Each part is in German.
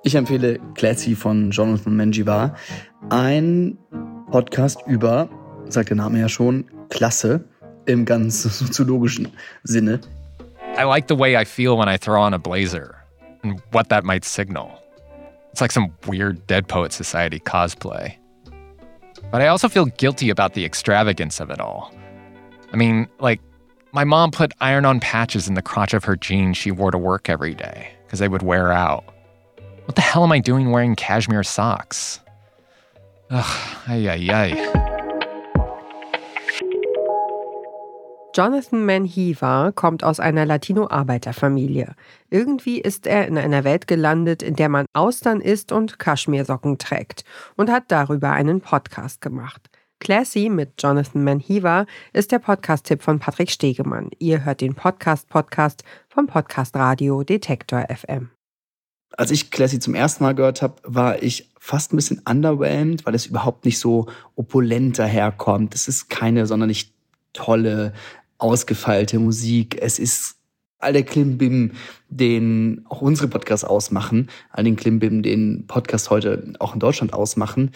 Ich empfehle Classy von Jonathan Menjivar. Ein Podcast über, sagt der Name ja schon, Klasse im ganz soziologischen Sinne. I like the way I feel when I throw on a blazer and what that might signal. It's like some weird Dead Poet Society cosplay. But I also feel guilty about the extravagance of it all. I mean, like, my mom put iron-on patches in the crotch of her jeans she wore to work every day because they would wear out. What the hell am I doing wearing cashmere socks? Ugh, ay, ay, ay. Jonathan Menjivar kommt aus einer Latino-Arbeiterfamilie. Irgendwie ist er in einer Welt gelandet, in der man Austern isst und Kaschmirsocken trägt und hat darüber einen Podcast gemacht. Classy mit Jonathan Menjivar ist der Podcast-Tipp von Patrick Stegemann. Ihr hört den Podcast vom Podcast Radio Detektor FM. Als ich Classy zum ersten Mal gehört habe, war ich fast ein bisschen underwhelmed, weil es überhaupt nicht so opulent daherkommt. Es ist keine sonderlich tolle, ausgefeilte Musik. Es ist all der Klimbim, den auch unsere Podcasts ausmachen, all den Klimbim, den Podcasts heute auch in Deutschland ausmachen,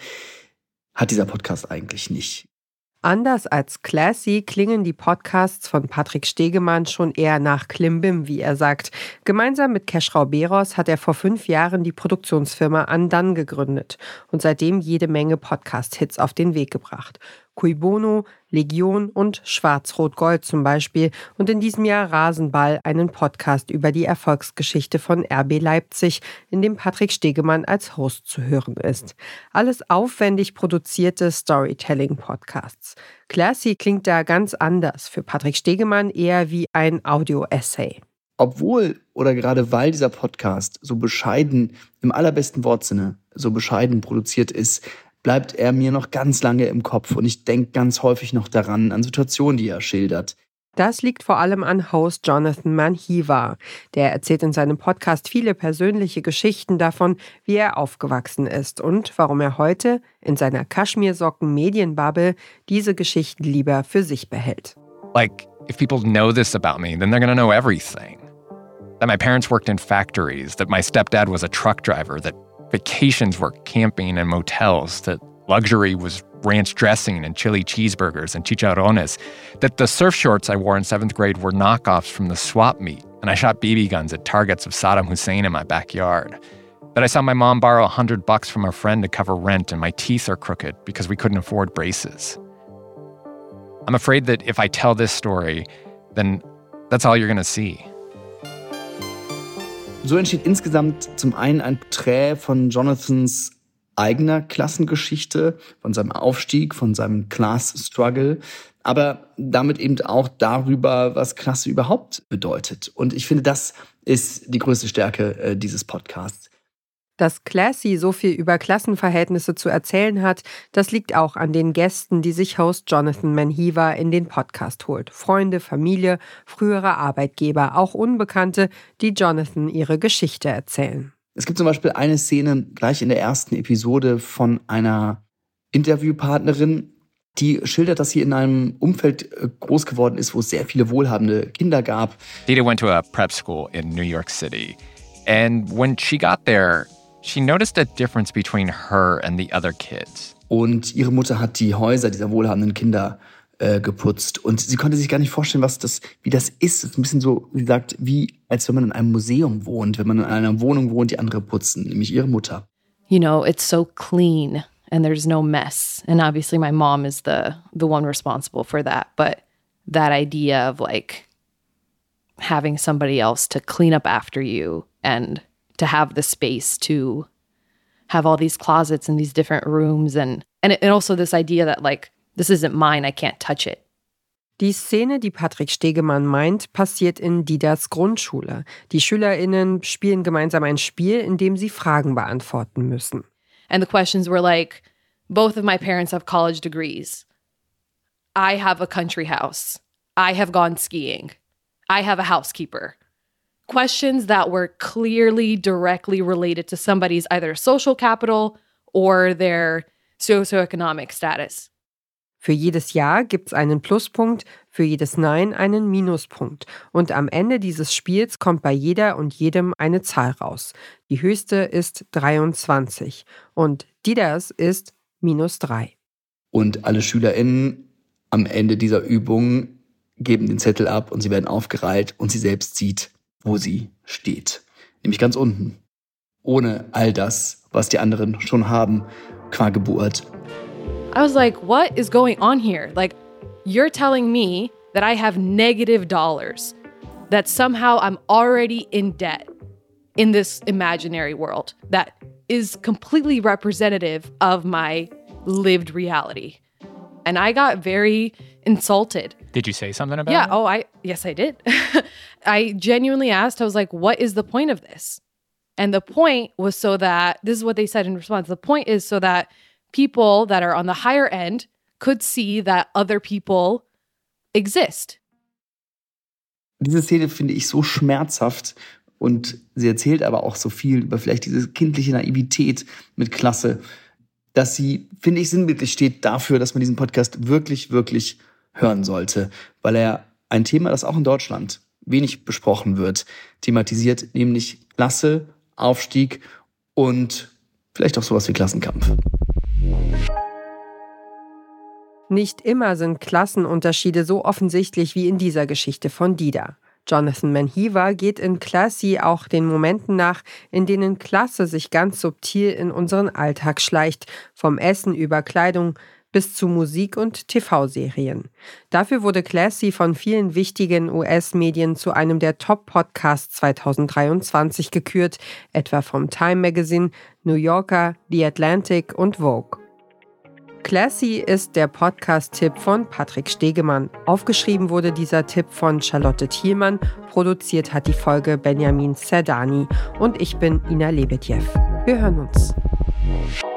hat dieser Podcast eigentlich nicht. Anders als Classy klingen die Podcasts von Patrick Stegemann schon eher nach Klimbim, wie er sagt. Gemeinsam mit Keschrau Beros hat er vor 5 Jahren die Produktionsfirma Andan gegründet und seitdem jede Menge Podcast-Hits auf den Weg gebracht. Cui Bono, Legion und Schwarz-Rot-Gold zum Beispiel und in diesem Jahr Rasenball, einen Podcast über die Erfolgsgeschichte von RB Leipzig, in dem Patrick Stegemann als Host zu hören ist. Alles aufwendig produzierte Storytelling-Podcasts. Classy klingt da ganz anders, für Patrick Stegemann eher wie ein Audio-Essay. Obwohl oder gerade weil dieser Podcast so bescheiden, im allerbesten Wortsinne, so bescheiden produziert ist, bleibt er mir noch ganz lange im Kopf und ich denke ganz häufig noch daran, an Situationen, die er schildert. Das liegt vor allem an Host Jonathan Menjivar. Der erzählt in seinem Podcast viele persönliche Geschichten davon, wie er aufgewachsen ist und warum er heute in seiner Kaschmirsocken-Medienbubble diese Geschichten lieber für sich behält. Like, if people know this about me, then they're gonna know everything. That my parents worked in factories, that my stepdad was a truck driver, that vacations were camping in motels, that luxury was ranch dressing and chili cheeseburgers and chicharrones, that the surf shorts I wore in 7th grade were knockoffs from the swap meet, and I shot BB guns at targets of Saddam Hussein in my backyard, that I saw my mom borrow $100 from a friend to cover rent and my teeth are crooked because we couldn't afford braces. I'm afraid that if I tell this story, then that's all you're gonna see. So entsteht insgesamt zum einen ein Porträt von Jonathans eigener Klassengeschichte, von seinem Aufstieg, von seinem Class-Struggle, aber damit eben auch darüber, was Klasse überhaupt bedeutet. Und ich finde, das ist die größte Stärke dieses Podcasts. Dass Classy so viel über Klassenverhältnisse zu erzählen hat, das liegt auch an den Gästen, die sich Host Jonathan Menjivar in den Podcast holt. Freunde, Familie, frühere Arbeitgeber, auch Unbekannte, die Jonathan ihre Geschichte erzählen. Es gibt zum Beispiel eine Szene gleich in der ersten Episode von einer Interviewpartnerin, die schildert, dass sie in einem Umfeld groß geworden ist, wo es sehr viele wohlhabende Kinder gab. Dita went to a prep school in New York City. And when she got there, she noticed a difference between her and the other kids. Und ihre Mutter hat die Häuser dieser wohlhabenden Kinder geputzt. Und sie konnte sich gar nicht vorstellen, wie das ist. Es ist ein bisschen so, wie gesagt, wie als wenn man in einem Museum wohnt, wenn man in einer Wohnung wohnt, die andere putzen, nämlich ihre Mutter. You know, it's so clean and there's no mess. And obviously my mom is the one responsible for that. But that idea of like having somebody else to clean up after you and to have the space to have all these closets and these different rooms and also this idea that like, this isn't mine, I can't touch it. Die Szene, die Patrick Stegemann meint, passiert in Didas Grundschule. Die SchülerInnen spielen gemeinsam ein Spiel, in dem sie Fragen beantworten müssen. And the questions were like, both of my parents have college degrees. I have a country house. I have gone skiing. I have a housekeeper. Questions that were clearly directly related to somebody's either social capital or their socioeconomic status. Für jedes Ja gibt's einen Pluspunkt, für jedes Nein einen Minuspunkt. Und am Ende dieses Spiels kommt bei jeder und jedem eine Zahl raus. Die höchste ist 23 und Didas ist -3. Und alle SchülerInnen am Ende dieser Übung geben den Zettel ab und sie werden aufgereiht und sie selbst sieht, wo sie steht. Nämlich ganz unten. Ohne all das, was die anderen schon haben, qua Geburt. I was like, what is going on here? Like, you're telling me that I have negative dollars, that somehow I'm already in debt in this imaginary world that is completely representative of my lived reality. And I got very insulted. Did you say something about it? Yes, I did. I genuinely asked, I was like, what is the point of this? And the point was so that, this is what they said in response, the point is so that people that are on the higher end could see that other people exist. Diese Szene finde ich so schmerzhaft und sie erzählt aber auch so viel über vielleicht diese kindliche Naivität mit Klasse, dass sie, finde ich, sinnbildlich steht dafür, dass man diesen Podcast wirklich, wirklich hören sollte, weil er ein Thema, das auch in Deutschland wenig besprochen wird, thematisiert, nämlich Klasse, Aufstieg und vielleicht auch sowas wie Klassenkampf. Nicht immer sind Klassenunterschiede so offensichtlich wie in dieser Geschichte von Dida. Jonathan Menjivar geht in Classy auch den Momenten nach, in denen Klasse sich ganz subtil in unseren Alltag schleicht, vom Essen über Kleidung bis zu Musik und TV-Serien. Dafür wurde Classy von vielen wichtigen US-Medien zu einem der Top-Podcasts 2023 gekürt, etwa vom Time Magazine, New Yorker, The Atlantic und Vogue. Classy ist der Podcast-Tipp von Patrick Stegemann. Aufgeschrieben wurde dieser Tipp von Charlotte Thielmann, produziert hat die Folge Benjamin Zerdani und ich bin Ina Lebedjew. Wir hören uns.